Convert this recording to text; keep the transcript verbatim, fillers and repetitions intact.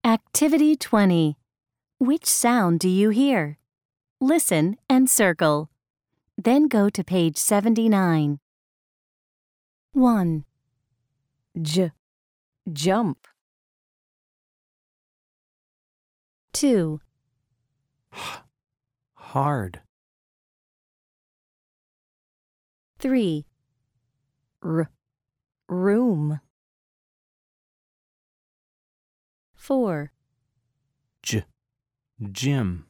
Activity twenty. Which sound do you hear? Listen and circle. Then go to page seventy-nine. one. J. Jump. two. Hard. three. R. Room. four. J. Gym.